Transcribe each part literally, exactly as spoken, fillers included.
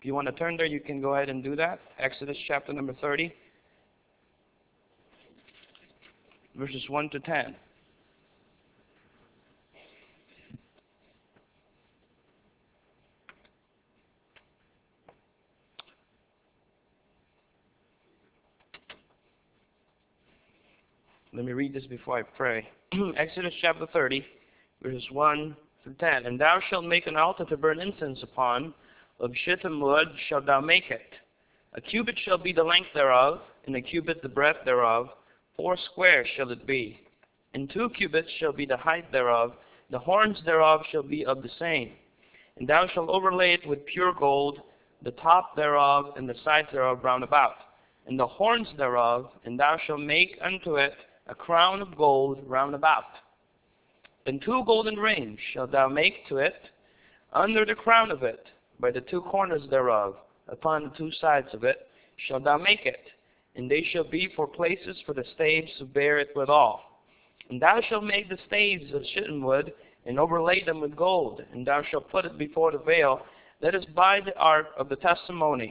you want to turn there, you can go ahead and do that. Exodus chapter number thirty, verses one to ten. Let me read this before I pray. Exodus chapter thirty, verses one through ten. And thou shalt make an altar to burn incense upon, of shittim wood shalt thou make it. A cubit shall be the length thereof, and a cubit the breadth thereof. Four square shall it be. And two cubits shall be the height thereof. The horns thereof shall be of the same. And thou shalt overlay it with pure gold, the top thereof and the sides thereof round about, and the horns thereof, and thou shalt make unto it a crown of gold round about. And two golden rings shalt thou make to it under the crown of it, by the two corners thereof, upon the two sides of it shalt thou make it, and they shall be for places for the staves to bear it withal. And thou shalt make the staves of shittim wood, and overlay them with gold, and thou shalt put it before the veil that is by the ark of the testimony,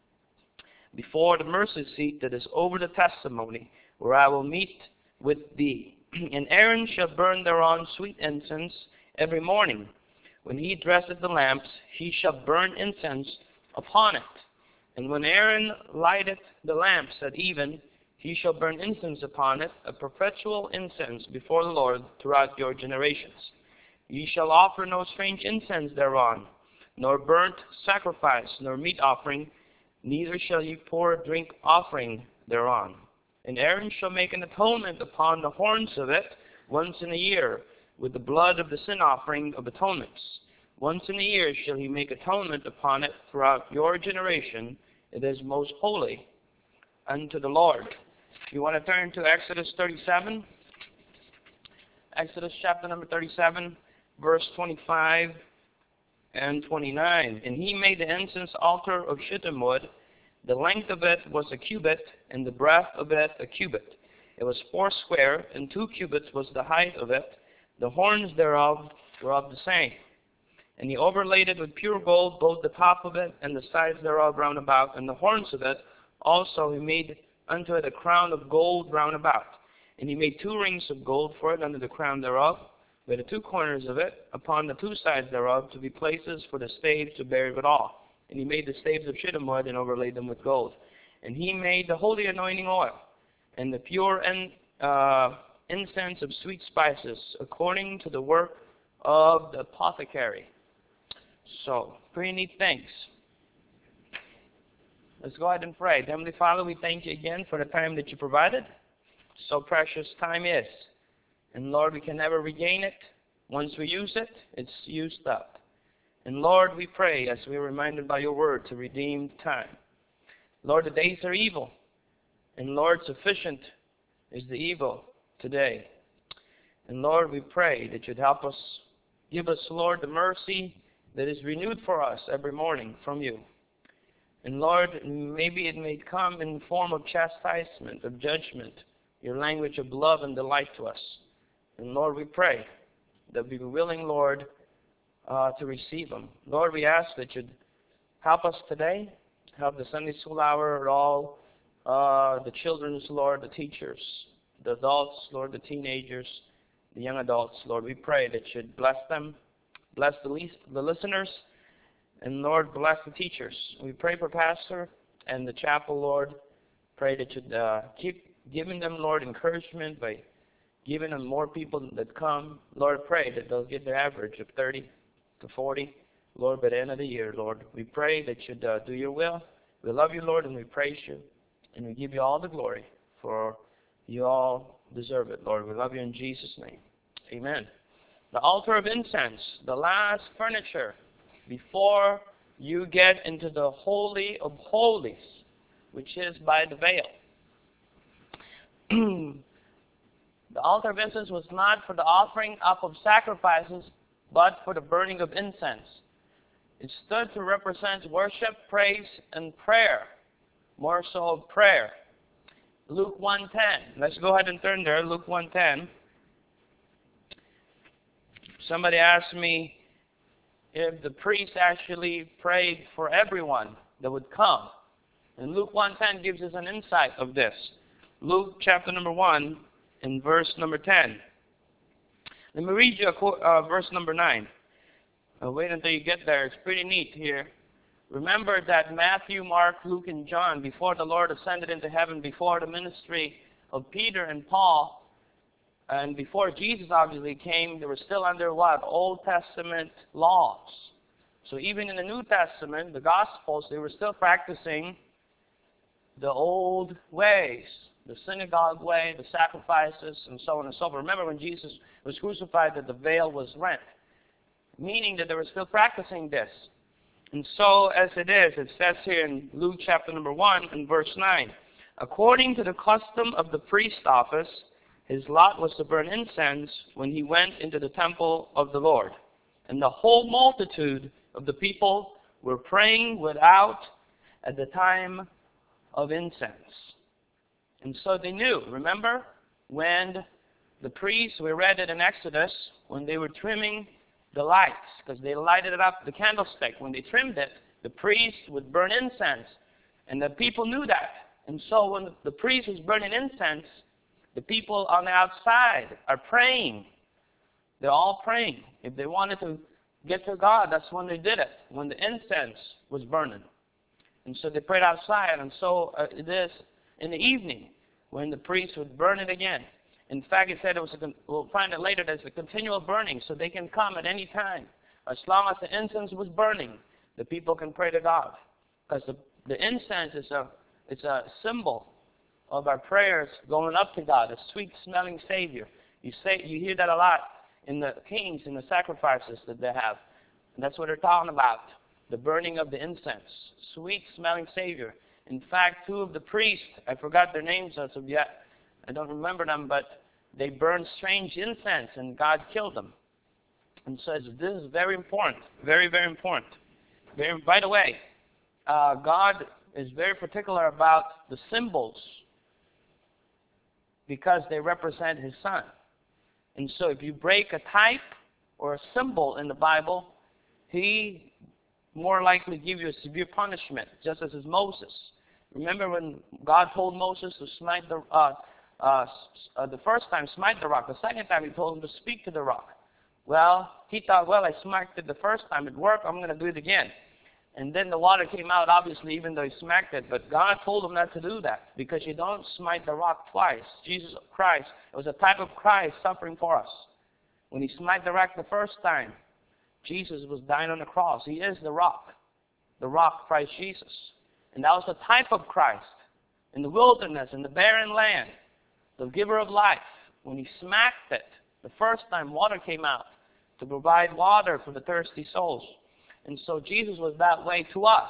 before the mercy seat that is over the testimony, where I will meet with thee. And Aaron shall burn thereon sweet incense every morning. When he dresseth the lamps, he shall burn incense upon it. And when Aaron lighteth the lamps at even, he shall burn incense upon it, a perpetual incense before the Lord throughout your generations. Ye shall offer no strange incense thereon, nor burnt sacrifice, nor meat offering, neither shall ye pour drink offering thereon. And Aaron shall make an atonement upon the horns of it once in a year, with the blood of the sin offering of atonements. Once in a year shall he make atonement upon it throughout your generation. It is most holy unto the Lord. If you want to turn to Exodus thirty-seven, Exodus chapter number thirty-seven, verse twenty-five and twenty-nine. And he made the incense altar of shittim wood. The length of it was a cubit, and the breadth of it a cubit. It was four square, and two cubits was the height of it. The horns thereof were of the same. And he overlaid it with pure gold, both the top of it and the sides thereof round about, and the horns of it. Also he made unto it a crown of gold round about. And he made two rings of gold for it under the crown thereof, by the two corners of it, upon the two sides thereof, to be places for the staves to bear it withal. And he made the staves of shittim wood, and overlaid them with gold. And he made the holy anointing oil, and the pure and uh, incense of sweet spices, according to the work of the apothecary. So, pretty neat things. Let's go ahead and pray. Heavenly Father, we thank you again for the time that you provided. So precious time is. And Lord, we can never regain it. Once we use it, it's used up. And Lord, we pray, as we are reminded by your word, to redeem time. Lord, the days are evil. And Lord, sufficient is the evil today. And Lord, we pray that you'd help us, give us, Lord, the mercy that is renewed for us every morning from you. And Lord, maybe it may come in the form of chastisement, of judgment, your language of love and delight to us. And Lord, we pray that we be willing, Lord, uh, to receive them. Lord, we ask that you'd help us today, help the Sunday school hour, all uh, the children's, Lord, the teachers, the adults, Lord, the teenagers, the young adults. Lord, we pray that you'd bless them, bless the, least, the listeners, and Lord, bless the teachers. We pray for Pastor and the chapel, Lord. Pray that you'd uh, keep giving them, Lord, encouragement by giving them more people that come. Lord, pray that they'll get their average of thirty to forty, Lord, by the end of the year, Lord. We pray that you'd uh, do your will. We love you, Lord, and we praise you. And we give you all the glory, for you all deserve it, Lord. We love you in Jesus' name. Amen. The altar of incense, the last furniture before you get into the Holy of Holies, which is by the veil. The altar of incense was not for the offering up of sacrifices, but for the burning of incense. It stood to represent worship, praise, and prayer, more so prayer. Luke one ten. Let's go ahead and turn there, Luke one ten. Somebody asked me, if the priest actually prayed for everyone that would come. And Luke one ten gives us an insight of this. Luke chapter number one and verse number ten. Let me read you a quote, uh, verse number nine. Uh, wait until you get there. It's pretty neat here. Remember that Matthew, Mark, Luke, and John, before the Lord ascended into heaven, before the ministry of Peter and Paul, and before Jesus obviously came, they were still under what? Old Testament laws. So even in the New Testament, the Gospels, they were still practicing the old ways, the synagogue way, the sacrifices, and so on and so forth. Remember when Jesus was crucified that the veil was rent, meaning that they were still practicing this. And so as it is, it says here in Luke chapter number one and verse nine, according to the custom of the priest office, his lot was to burn incense when he went into the temple of the Lord. And the whole multitude of the people were praying without at the time of incense. And so they knew, remember, when the priests, we read it in Exodus, when they were trimming the lights, because they lighted it up, the candlestick. When they trimmed it, the priest would burn incense. And the people knew that. And so when the priest was burning incense, the people on the outside are praying. They're all praying. If they wanted to get to God, that's when they did it, when the incense was burning. And so they prayed outside. And so uh, it is in the evening when the priest would burn it again. In fact, it said it was a, we'll find it later, there's a continual burning, so they can come at any time. As long as the incense was burning, the people can pray to God. Because the, the incense is a, it's a symbol of our prayers going up to God, a sweet-smelling Savior. You say, you hear that a lot in the kings, in the sacrifices that they have. And that's what they're talking about, the burning of the incense, sweet-smelling Savior. In fact, two of the priests, I forgot their names as of yet, I don't remember them, but they burned strange incense, and God killed them. And so this is very important, very, very important. Very, by the way, uh, God is very particular about the symbols because they represent His Son. And so if you break a type or a symbol in the Bible, He more likely give you a severe punishment, just as is Moses. Remember when God told Moses to smite the uh, Uh, uh, the first time, smite the rock. The second time, he told him to speak to the rock. Well, he thought, well, I smacked it the first time. It worked. I'm going to do it again. And then the water came out, obviously, even though he smacked it. But God told him not to do that because you don't smite the rock twice. Jesus Christ, it was a type of Christ suffering for us. When he smacked the rock the first time, Jesus was dying on the cross. He is the rock, the rock, Christ Jesus. And that was the type of Christ in the wilderness, in the barren land. The giver of life, when he smacked it, the first time water came out to provide water for the thirsty souls. And so Jesus was that way to us,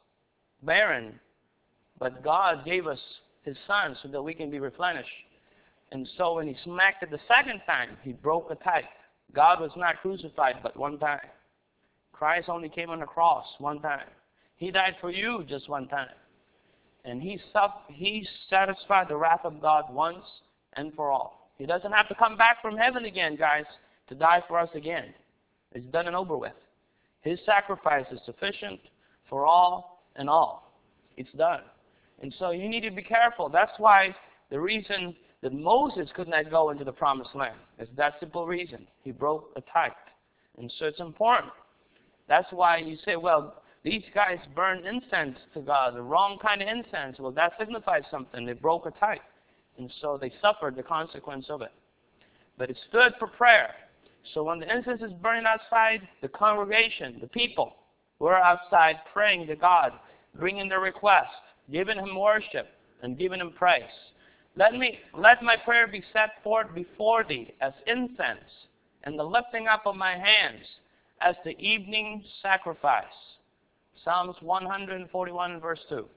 barren. But God gave us His Son so that we can be replenished. And so when he smacked it the second time, he broke the type. God was not crucified but one time. Christ only came on the cross one time. He died for you just one time. And he, he satisfied the wrath of God once and for all. He doesn't have to come back from heaven again, guys, to die for us again. It's done and over with. His sacrifice is sufficient for all and all. It's done. And so you need to be careful. That's why the reason that Moses could not go into the promised land is that simple reason. He broke a type. And so it's important. That's why you say, well, these guys burned incense to God, the wrong kind of incense. Well, that signifies something. They broke a type. And so they suffered the consequence of it. But it stood for prayer. So when the incense is burning outside, the congregation, the people, were outside praying to God, bringing their request, giving Him worship, and giving Him praise. Let me let my prayer be set forth before Thee as incense, and the lifting up of my hands as the evening sacrifice. Psalms one forty-one, verse two.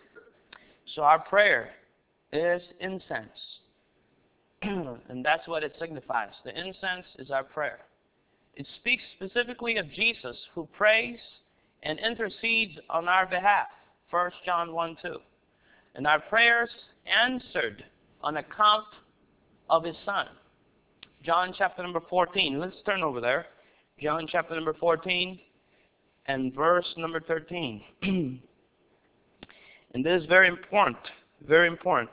So our prayer is incense. And that's what it signifies. The incense is our prayer. It speaks specifically of Jesus, who prays and intercedes on our behalf. First John one two. And our prayers answered on account of His Son. John chapter number fourteen. Let's turn over there. John chapter number fourteen and verse number thirteen. And this is very important, very important.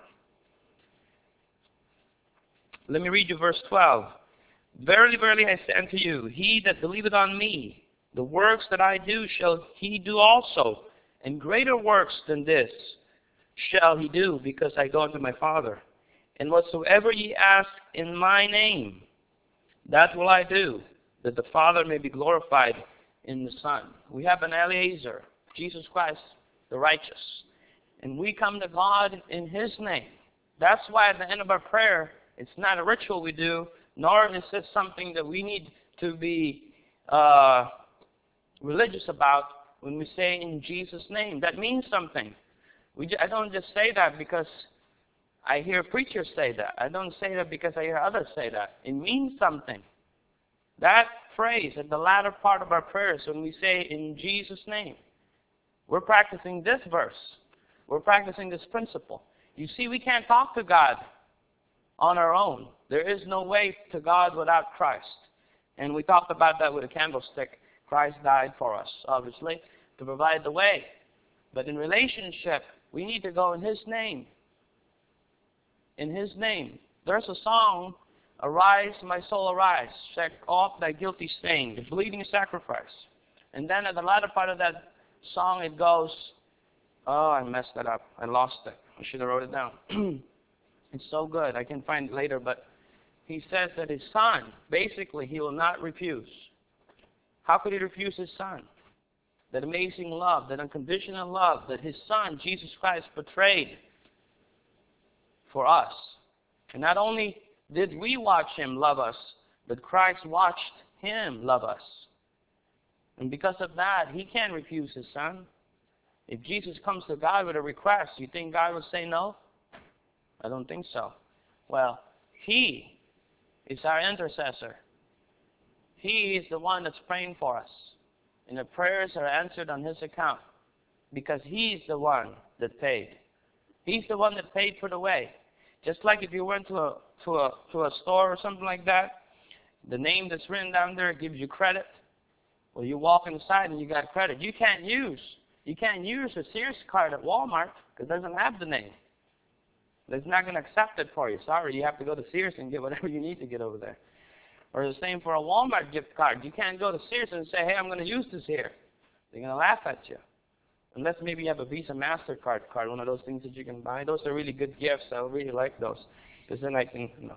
Let me read you verse twelve. Verily, verily, I say unto you, he that believeth on me, the works that I do shall he do also, and greater works than this shall he do, because I go unto my Father. And whatsoever ye ask in my name, that will I do, that the Father may be glorified in the Son. We have an Eliezer, Jesus Christ, the righteous. And we come to God in his name. That's why at the end of our prayer, it's not a ritual we do, nor is it something that we need to be uh, religious about when we say in Jesus' name. That means something. We I don't just say that because I hear preachers say that. I don't say that because I hear others say that. It means something. That phrase at the latter part of our prayers, when we say in Jesus' name, we're practicing this verse. We're practicing this principle. You see, we can't talk to God on our own. There is no way to God without Christ. And we talked about that with a candlestick. Christ died for us, obviously, to provide the way. But in relationship, we need to go in his name. In his name. There's a song, Arise, my soul, arise. Shake off thy guilty stain, the bleeding sacrifice. And then at the latter part of that song, it goes, oh, I messed that up. I lost it. I should have wrote it down. It's so good. I can find it later. But he says that his son, basically, he will not refuse. How could he refuse his son? That amazing love, that unconditional love that his son, Jesus Christ, portrayed for us. And not only did we watch him love us, but Christ watched him love us. And because of that, he can't refuse his son. If Jesus comes to God with a request, you think God would say no? I don't think so. Well, he is our intercessor. He is the one that's praying for us. And the prayers are answered on his account because he's the one that paid. He's the one that paid for the way. Just like if you went to a, to a, to a store or something like that, the name that's written down there gives you credit. Well, you walk inside and you got credit. You can't use, you can't use a Sears card at Walmart because it doesn't have the name. It's not going to accept it for you. Sorry, you have to go to Sears and get whatever you need to get over there. Or the same for a Walmart gift card. You can't go to Sears and say, hey, I'm going to use this here. They're going to laugh at you. Unless maybe you have a Visa MasterCard card, one of those things that you can buy. Those are really good gifts. I really like those. Because then I can, no,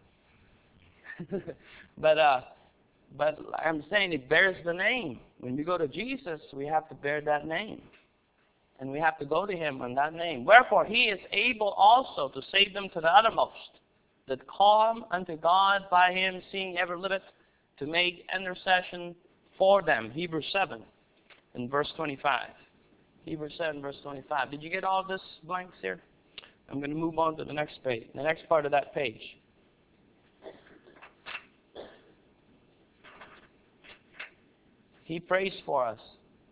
okay. but, uh, but I'm saying it bears the name. When we go to Jesus, we have to bear that name. And we have to go to him on that name. Wherefore, he is able also to save them to the uttermost, that come unto God by him, seeing ever liveth, to make intercession for them. Hebrews seven, in verse twenty-five. Hebrews seven, verse twenty-five. Did you get all this blanks here? I'm going to move on to the next page, the next part of that page. He prays for us.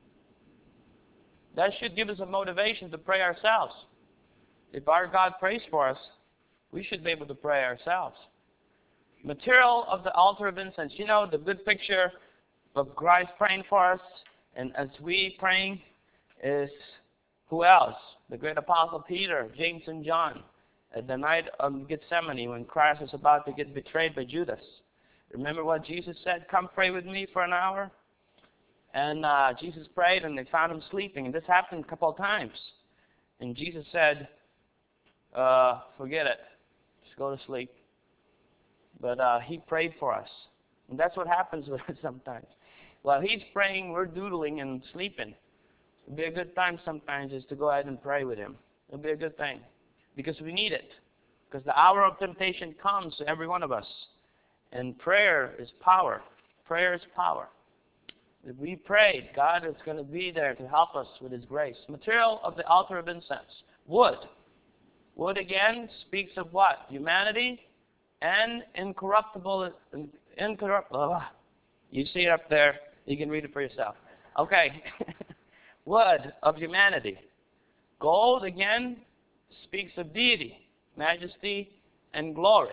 That should give us a motivation to pray ourselves. If our God prays for us, we should be able to pray ourselves. Material of the altar of incense. You know, the good picture of Christ praying for us, and as we praying, is who else? The great apostle Peter, James, and John. At the night of Gethsemane, when Christ was about to get betrayed by Judas. Remember what Jesus said? Come pray with me for an hour. And uh, Jesus prayed, and they found him sleeping. And this happened a couple of times. And Jesus said, uh, forget it. Just go to sleep. But uh, he prayed for us. And that's what happens with us sometimes. While he's praying, we're doodling and sleeping. It'll be a good time sometimes is to go ahead and pray with him. It'll be a good thing. Because we need it. Because the hour of temptation comes to every one of us. And prayer is power. Prayer is power. If we prayed, God is going to be there to help us with his grace. Material of the altar of incense. Wood. Wood again speaks of what? Humanity and incorruptible. Incorruptible. You see it up there. You can read it for yourself. Okay. Wood of humanity. Gold again speaks of deity, majesty, and glory.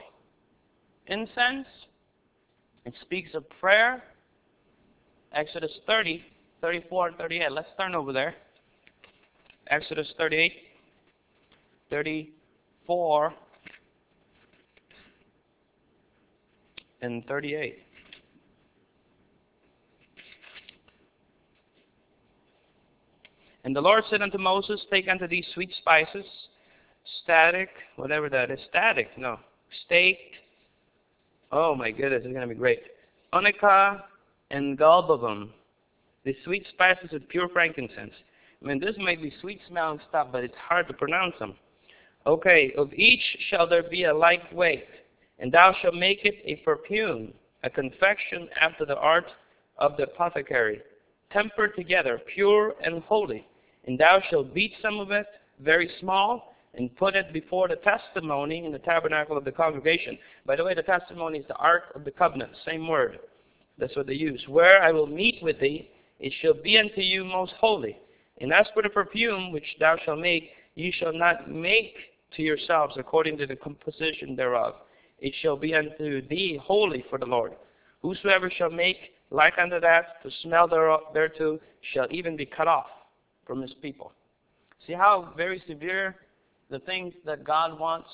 Incense, it speaks of prayer. Exodus thirty, thirty-four and thirty-eight. Let's turn over there. Exodus thirty-eight, thirty-four, and thirty-eight. And the Lord said unto Moses, take unto thee sweet spices, static, whatever that is, static, no, staked. Oh my goodness, it's going to be great. Onycha and galbanum, the sweet spices of pure frankincense. I mean, this might be sweet smelling stuff, but it's hard to pronounce them. Okay, of each shall there be a like weight, and thou shalt make it a perfume, a confection after the art of the apothecary, tempered together, pure and holy. And thou shalt beat some of it very small, and put it before the testimony in the tabernacle of the congregation. By the way, the testimony is the ark of the covenant, same word. That's what they use. Where I will meet with thee, it shall be unto you most holy. And as for the perfume which thou shalt make, ye shall not make to yourselves according to the composition thereof. It shall be unto thee holy for the Lord. Whosoever shall make like unto that, to smell thereto, shall even be cut off from his people. See how very severe the things that God wants?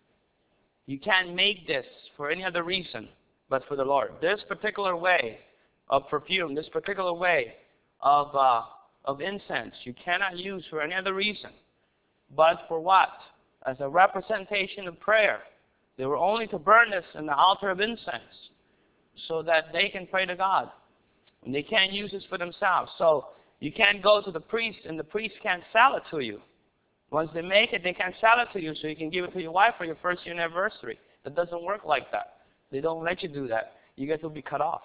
You can't make this for any other reason but for the Lord. This particular way of perfume, this particular way of, uh, of incense, you cannot use for any other reason. But for what? As a representation of prayer. They were only to burn this in the altar of incense so that they can pray to God. And they can't use this for themselves. So you can't go to the priest and the priest can't sell it to you. Once they make it, they can't sell it to you so you can give it to your wife for your first year anniversary. That doesn't work like that. They don't let you do that. You get to be cut off.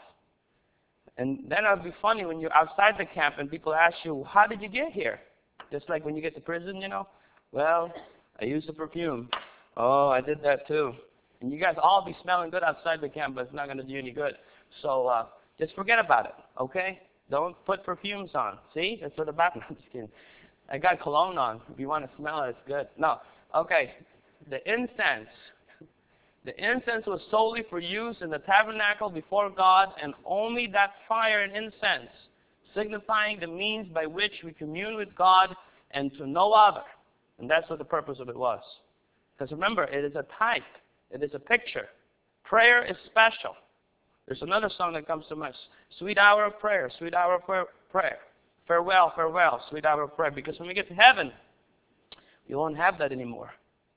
And then it would be funny when you're outside the camp and people ask you, how did you get here? Just like when you get to prison, you know. Well, I used the perfume. Oh, I did that too. And you guys all be smelling good outside the camp, but it's not going to do you any good. So uh, just forget about it, okay? Don't put perfumes on. See? That's what about. I'm just kidding. I got cologne on. If you want to smell it, it's good. No. Okay. The incense. The incense was solely for use in the tabernacle before God, and only that fire and incense, signifying the means by which we commune with God and to no other. And that's what the purpose of it was. Because remember, it is a type. It is a picture. Prayer is special. There's another song that comes to mind. Sweet hour of prayer, sweet hour of prayer. Farewell, farewell, sweet hour of prayer. Because when we get to heaven, we won't have that anymore.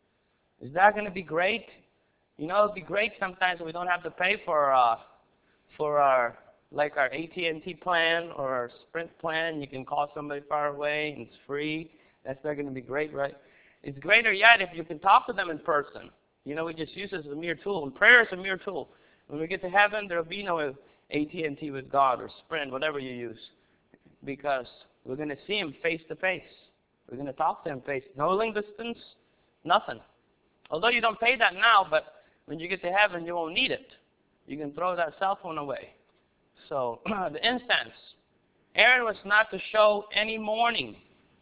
Is that going to be great? You know, it'd be great sometimes we don't have to pay for uh, for our, like our A T and T plan or our Sprint plan. You can call somebody far away and it's free. That's not going to be great, right? It's greater yet if you can talk to them in person. You know, we just use this as a mere tool. And prayer is a mere tool. When we get to heaven, there will be no A T and T with God or Sprint, whatever you use. Because we're going to see Him face to face. We're going to talk to Him face. No link distance, nothing. Although you don't pay that now, but when you get to heaven, you won't need it. You can throw that cell phone away. So, the incense. Aaron was not to show any mourning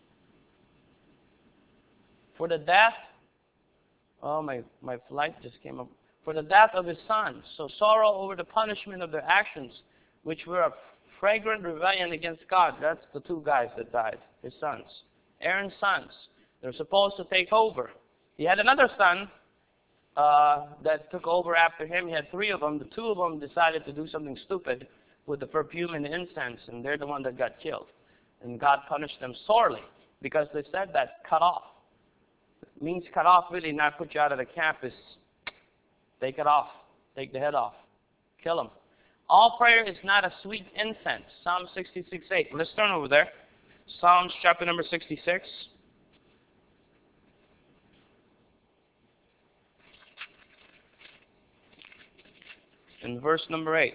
for the death. Oh, my, my flight just came up. For the death of his sons. So sorrow over the punishment of their actions, which were a fragrant rebellion against God. That's the two guys that died, his sons. Aaron's sons. They're supposed to take over. He had another son uh, that took over after him. He had three of them. The two of them decided to do something stupid with the perfume and the incense, and they're the one that got killed. And God punished them sorely because they said that cut off. It means cut off really, not put you out of the camp, is take it off. Take the head off. Kill them. All prayer is not a sweet incense. Psalm sixty-six eight. Let's turn over there. Psalms chapter number sixty-six. In verse number eight.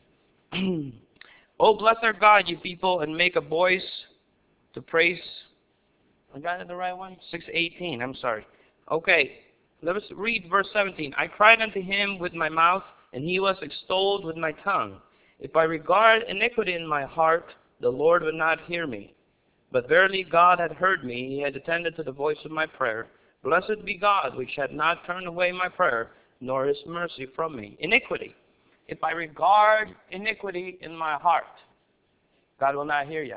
Oh, bless our God, you people, and make a voice to praise. I got it the right one? six eighteen, I'm sorry. Okay, let us read verse seventeen. I cried unto him with my mouth, and he was extolled with my tongue. If I regard iniquity in my heart, the Lord would not hear me. But verily God had heard me, he had attended to the voice of my prayer. Blessed be God, which had not turned away my prayer, nor his mercy from me. Iniquity. If I regard iniquity in my heart, God will not hear you.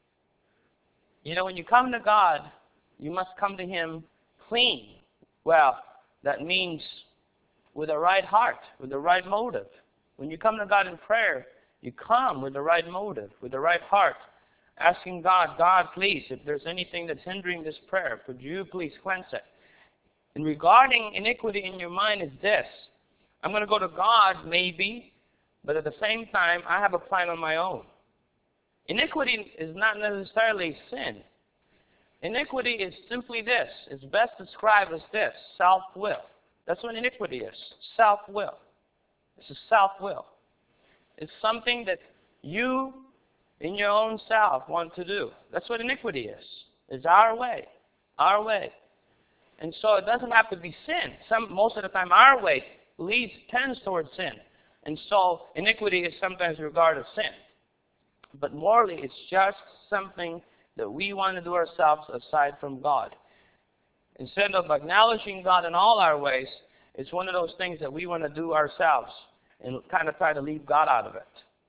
You know, when you come to God, you must come to Him clean. Well, that means with the right heart, with the right motive. When you come to God in prayer, you come with the right motive, with the right heart, asking God, God, please, if there's anything that's hindering this prayer, could you please cleanse it? And regarding iniquity in your mind is this. I'm going to go to God, maybe, but at the same time, I have a plan on my own. Iniquity is not necessarily sin. Iniquity is simply this. It's best described as this, self-will. That's what iniquity is, self-will. This is self-will. It's something that you, in your own self, want to do. That's what iniquity is. It's our way, our way. And so it doesn't have to be sin. Some, most of the time, our way leads, tends towards sin. And so iniquity is sometimes regarded as sin. But morally, it's just something that we want to do ourselves aside from God. Instead of acknowledging God in all our ways, it's one of those things that we want to do ourselves and kind of try to leave God out of it.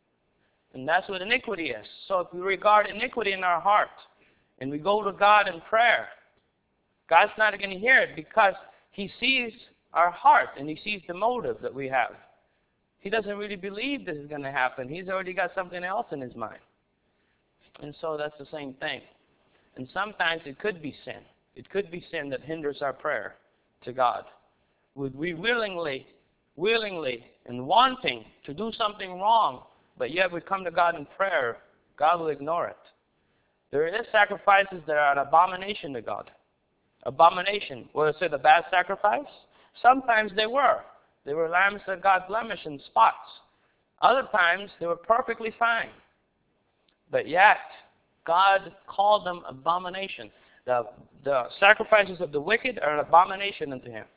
And that's what iniquity is. So if we regard iniquity in our heart and we go to God in prayer, God's not going to hear it because He sees our heart and He sees the motive that we have. He doesn't really believe this is going to happen. He's already got something else in His mind. And so that's the same thing. And sometimes it could be sin. It could be sin that hinders our prayer to God. Would we willingly, willingly, and wanting to do something wrong, but yet we come to God in prayer, God will ignore it. There is sacrifices that are an abomination to God. Abomination. Was it a bad sacrifice? Sometimes they were. They were lambs that got blemish and spots. Other times they were perfectly fine. But yet, God called them abomination. The, the sacrifices of the wicked are an abomination unto Him.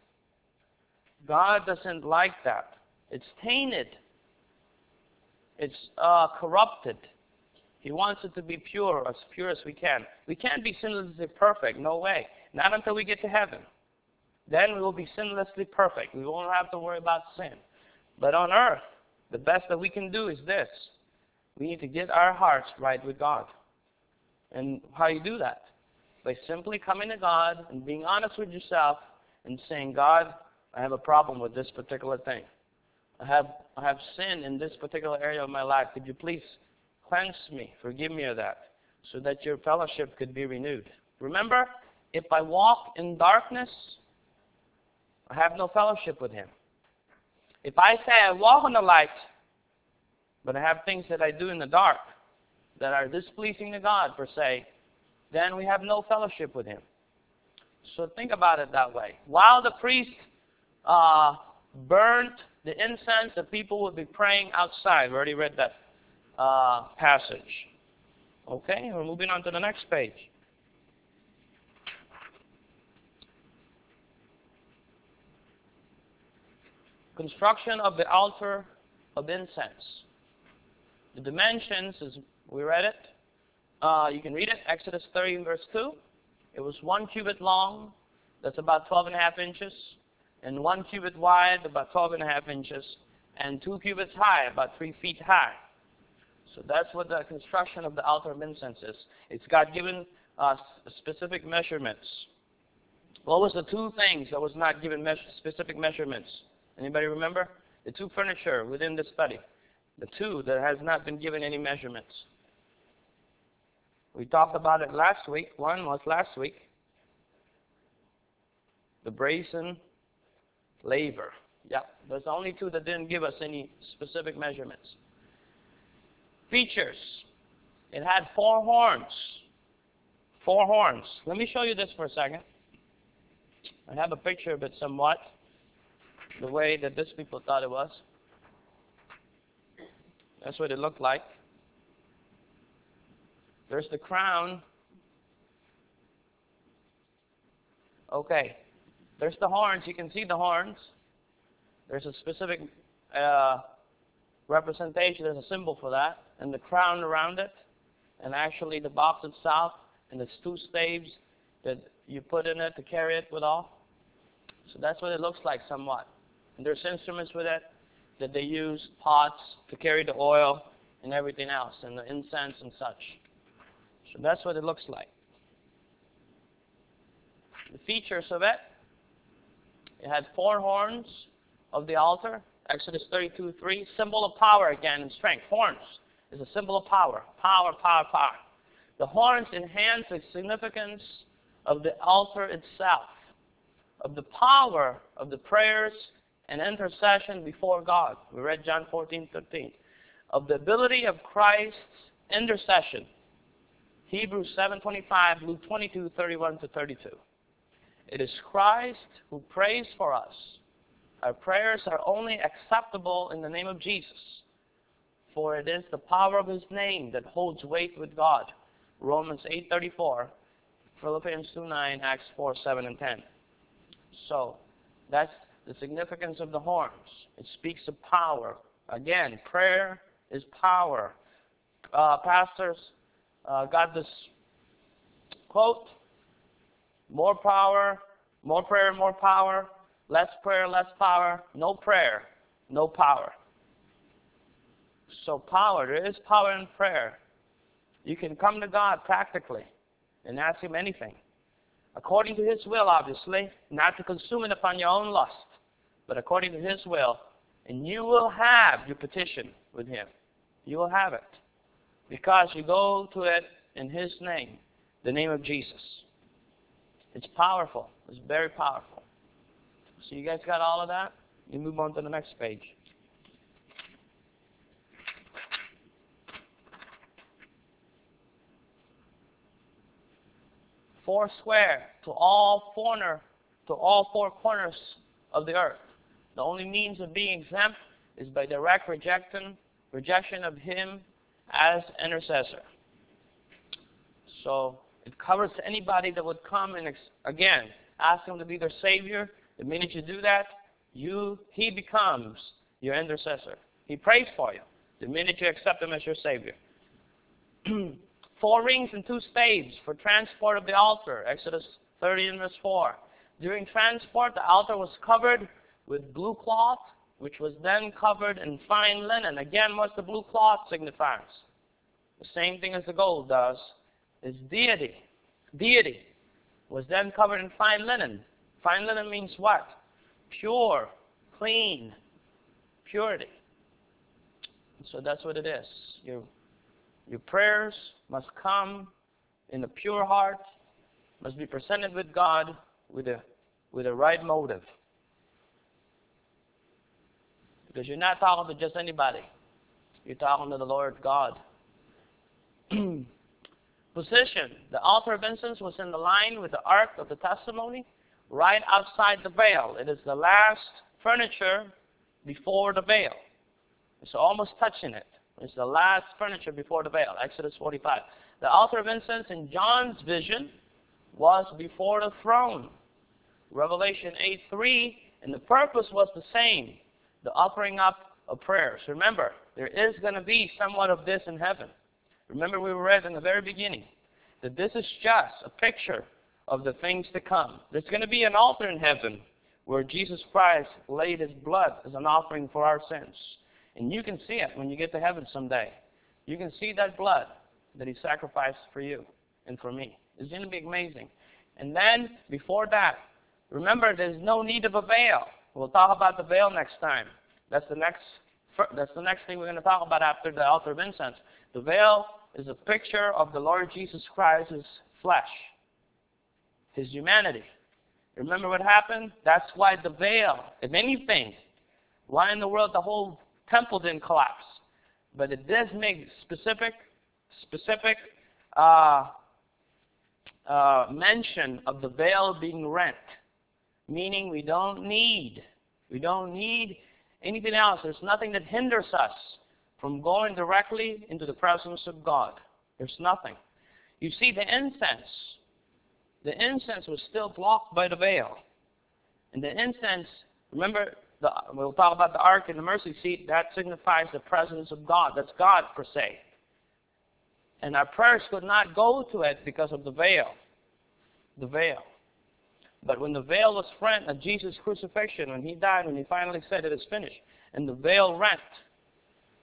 God doesn't like that. It's tainted. It's uh, corrupted. He wants it to be pure, as pure as we can. We can't be sinlessly perfect. No way. Not until we get to heaven. Then we will be sinlessly perfect. We won't have to worry about sin. But on earth, the best that we can do is this. We need to get our hearts right with God. And how you do that? By simply coming to God and being honest with yourself and saying, God, I have a problem with this particular thing. I have, I have sin in this particular area of my life. Could you please cleanse me, forgive me of that, so that your fellowship could be renewed. Remember, if I walk in darkness, I have no fellowship with Him. If I say I walk in the light, but I have things that I do in the dark that are displeasing to God, per se, then we have no fellowship with Him. So think about it that way. While the priest uh, burnt the incense, the people would be praying outside. We already read that uh, passage. Okay, we're moving on to the next page. Construction of the altar of incense. The dimensions, as we read it, uh, you can read it, Exodus thirty, verse two. It was one cubit long, that's about twelve and a half inches, and one cubit wide, about twelve and a half inches, and two cubits high, about three feet high. So that's what the construction of the altar of incense is. It's got given uh, specific measurements. What was the two things that was not given me specific measurements? Anybody remember? The two furniture within the study. The two that has not been given any measurements. We talked about it last week. One was last week. The brazen laver. Yeah, there's only two that didn't give us any specific measurements. Features. It had four horns. Four horns. Let me show you this for a second. I have a picture of it somewhat, the way that these people thought it was. That's what it looked like. There's the crown. Okay. There's the horns. You can see the horns. There's a specific uh, representation. There's a symbol for that. And the crown around it. And actually the box itself. And there's two staves that you put in it to carry it with all. So that's what it looks like somewhat. And there's instruments with it that they use, pots to carry the oil, and everything else, and the incense and such. So that's what it looks like. The features of it, it had four horns of the altar, Exodus thirty-two three, symbol of power again and strength. Horns is a symbol of power, power, power, power. The horns enhance the significance of the altar itself, of the power of the prayers and intercession before God. We read John fourteen thirteen. Of the ability of Christ's intercession. Hebrews seven twenty-five, Luke twenty-two thirty-one to thirty-two. It is Christ who prays for us. Our prayers are only acceptable in the name of Jesus, for it is the power of his name that holds weight with God. Romans eight thirty-four, Philippians two nine, Acts four seven and ten. So, that's the significance of the horns. It speaks of power. Again, prayer is power. Uh, pastors uh, got this quote, more power, more prayer, more power, less prayer, less power, no prayer, no power. So power, there is power in prayer. You can come to God practically and ask him anything. According to his will, obviously, not to consume it upon your own lust, but according to his will, and you will have your petition with him. You will have it. Because you go to it in his name, the name of Jesus. It's powerful. It's very powerful. So you guys got all of that? You move on to the next page. Four square to all corner, to all four corners of the earth. The only means of being exempt is by direct rejection, rejection of him as intercessor. So it covers anybody that would come and, again, ask him to be their Savior. The minute you do that, you he becomes your intercessor. He prays for you the minute you accept him as your Savior. Four rings and two staves for transport of the altar, Exodus thirty and verse four. During transport, the altar was covered with blue cloth, which was then covered in fine linen. Again, what the blue cloth signifies? The same thing as the gold does, is deity. Deity was then covered in fine linen. Fine linen means what? Pure, clean, purity. So that's what it is. Your, your prayers must come in a pure heart, must be presented with God with a, with a right motive. Because you're not talking to just anybody. You're talking to the Lord God. Position. The altar of incense was in the line with the Ark of the Testimony, right outside the veil. It is the last furniture before the veil. It's almost touching it. It's the last furniture before the veil. Exodus forty-five. The altar of incense in John's vision was before the throne. Revelation eight three, and the purpose was the same. The offering up of prayers. Remember, there is going to be somewhat of this in heaven. Remember, we read in the very beginning that this is just a picture of the things to come. There's going to be an altar in heaven where Jesus Christ laid his blood as an offering for our sins. And you can see it when you get to heaven someday. You can see that blood that he sacrificed for you and for me. It's going to be amazing. And then, before that, remember, there's no need of a veil. We'll talk about the veil next time. That's the next, that's the next thing we're going to talk about after the altar of incense. The veil is a picture of the Lord Jesus Christ's flesh, his humanity. Remember what happened? That's why the veil, if anything, why in the world the whole temple didn't collapse? But it does make specific, specific uh, uh, mention of the veil being rent. Meaning we don't need, we don't need anything else. There's nothing that hinders us from going directly into the presence of God. There's nothing. You see, the incense, the incense was still blocked by the veil. And the incense, remember, the, we'll talk about the ark and the mercy seat, that signifies the presence of God. That's God per se. And our prayers could not go to it because of the veil. The veil. But when the veil was rent at Jesus' crucifixion, when he died, when he finally said it is finished, and the veil rent,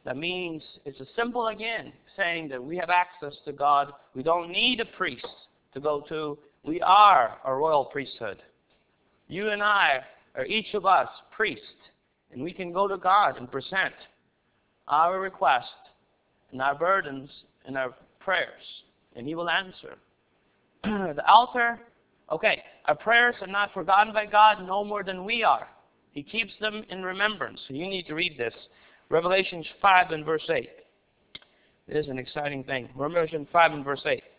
That means it's a symbol again, saying that we have access to God. We don't need a priest to go to. We are a royal priesthood. You and I are each of us priests, and we can go to God and present our request and our burdens and our prayers, and He will answer. The altar, okay, our prayers are not forgotten by God no more than we are. He keeps them in remembrance. So you need to read this. Revelation five and verse eight. It is an exciting thing. Revelation five and verse eight.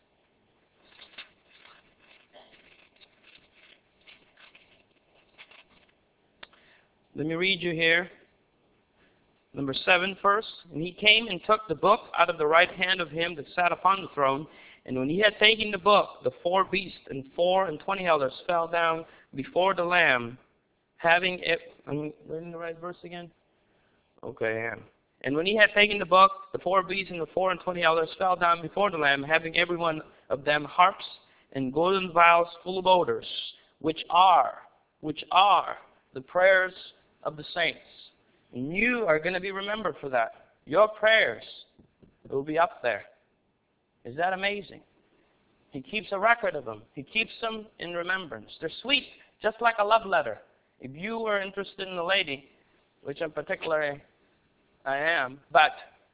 Let me read you here. Number seven first. And he came and took the book out of the right hand of him that sat upon the throne. And when he had taken the book, the four beasts and four and twenty elders fell down before the Lamb, having it. I'm reading the right verse again? Okay, I am. And when he had taken the book, the four beasts and the four and twenty elders fell down before the Lamb, having every one of them harps and golden vials full of odors, which are, which are the prayers of the saints. And you are going to be remembered for that. Your prayers will be up there. Is that amazing? He keeps a record of them. He keeps them in remembrance. They're sweet, just like a love letter. If you were interested in a lady, which in particular I am, but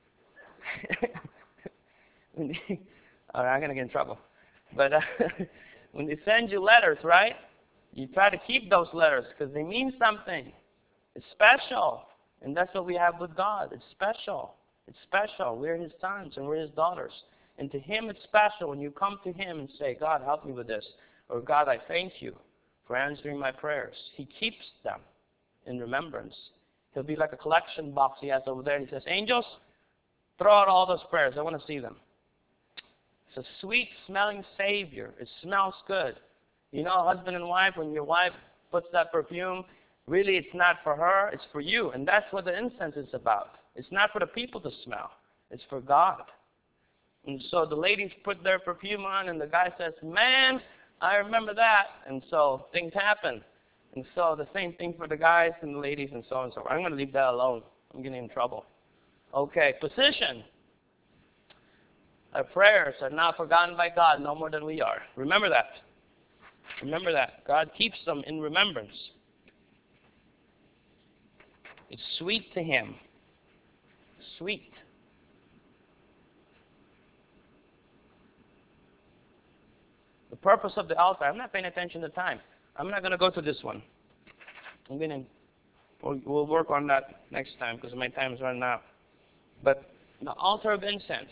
when they, all right, I'm going to get in trouble. But uh, when they send you letters, right, you try to keep those letters because they mean something. It's special. And that's what we have with God. It's special. It's special. We're His sons and we're His daughters. And to Him it's special when you come to Him and say, God, help me with this. Or God, I thank you for answering my prayers. He keeps them in remembrance. He'll be like a collection box He has over there. And He says, angels, throw out all those prayers. I want to see them. It's a sweet smelling Savior. It smells good. You know, husband and wife, when your wife puts that perfume, really it's not for her, it's for you. And that's what the incense is about. It's not for the people to smell. It's for God. And so the ladies put their perfume on, and the guy says, man, I remember that. And so things happen. And so the same thing for the guys and the ladies and so on and so forth. I'm going to leave that alone. I'm getting in trouble. Okay, position. Our prayers are not forgotten by God no more than we are. Remember that. Remember that. God keeps them in remembrance. It's sweet to Him. Sweet. The purpose of the altar. I'm not paying attention to time. I'm not going to go to this one. I'm going to, we'll, we'll work on that next time because my time is running out. But the altar of incense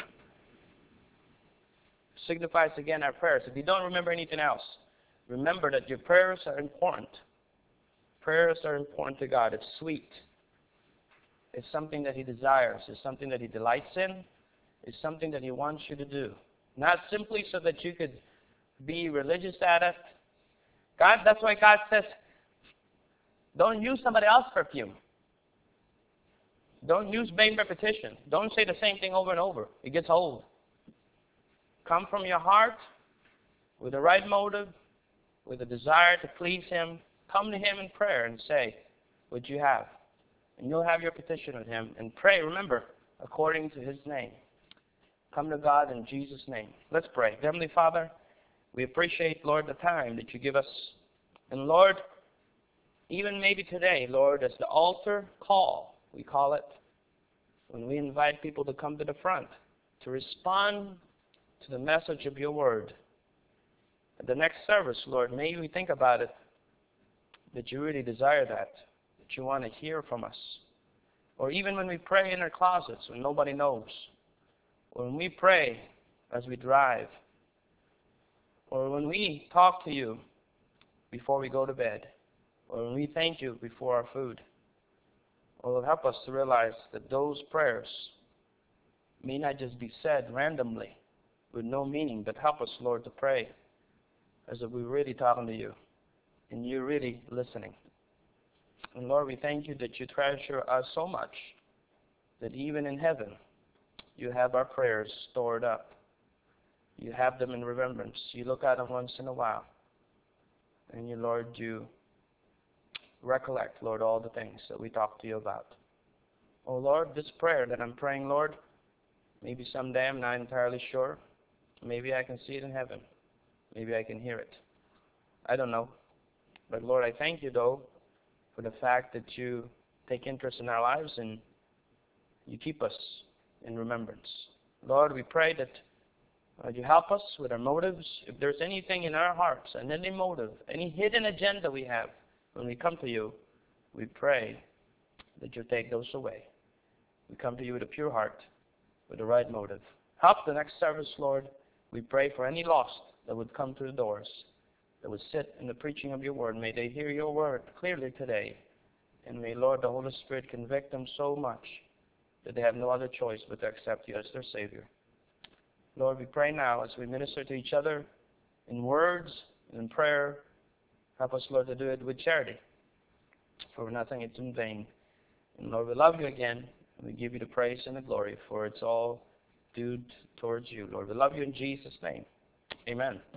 signifies again our prayers. If you don't remember anything else, remember that your prayers are important. Prayers are important to God. It's sweet. It's something that He desires. It's something that He delights in. It's something that He wants you to do. Not simply so that you could be religious at it. God, that's why God says, don't use somebody else's perfume. Don't use vain repetition. Don't say the same thing over and over. It gets old. Come from your heart with the right motive, with a desire to please Him. Come to Him in prayer and say what you have. And you'll have your petition with Him. And pray, remember, according to His name. Come to God in Jesus' name. Let's pray. Heavenly Father, we appreciate, Lord, the time that you give us. And Lord, even maybe today, Lord, as the altar call, we call it, when we invite people to come to the front, to respond to the message of your word. At the next service, Lord, may we think about it, that you really desire that, that you want to hear from us. Or even when we pray in our closets when nobody knows. Or when we pray as we drive. Or when we talk to you before we go to bed. Or when we thank you before our food. Or help us to realize that those prayers may not just be said randomly with no meaning, but help us, Lord, to pray as if we're really talking to you and you're really listening. And Lord, we thank you that you treasure us so much that even in heaven you have our prayers stored up. You have them in remembrance. You look at them once in a while. And you, Lord, you recollect, Lord, all the things that we talked to you about. Oh Lord, this prayer that I'm praying, Lord, maybe someday I'm not entirely sure. Maybe I can see it in heaven. Maybe I can hear it. I don't know. But Lord, I thank you, though, for the fact that you take interest in our lives and you keep us in remembrance. Lord, we pray that uh, you help us with our motives. If there's anything in our hearts and any motive, any hidden agenda we have when we come to you, we pray that you take those away. We come to you with a pure heart, with the right motive. Help the next service, Lord. We pray for any lost that would come to the doors, that would sit in the preaching of your word. May they hear your word clearly today. And may, Lord, the Holy Spirit convict them so much that they have no other choice but to accept you as their Savior. Lord, we pray now as we minister to each other in words and in prayer. Help us, Lord, to do it with charity. For nothing is in vain. And Lord, we love you again. And we give you the praise and the glory, for it's all due towards you, Lord. We love you in Jesus' name. Amen.